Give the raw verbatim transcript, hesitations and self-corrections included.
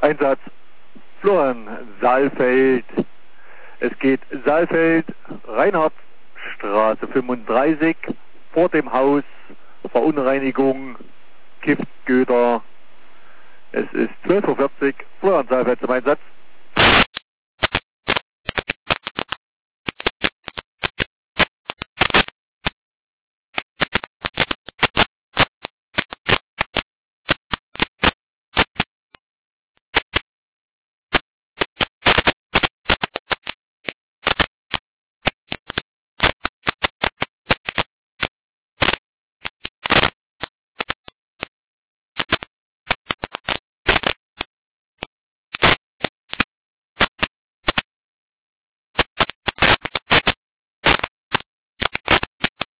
Einsatz Florian Saalfeld. Es geht Saalfeld, Reinhardtstraße fünfunddreißig, vor dem Haus, Verunreinigung, Giftgöder. Es ist zwölf Uhr vierzig, Florian Saalfeld zum Einsatz.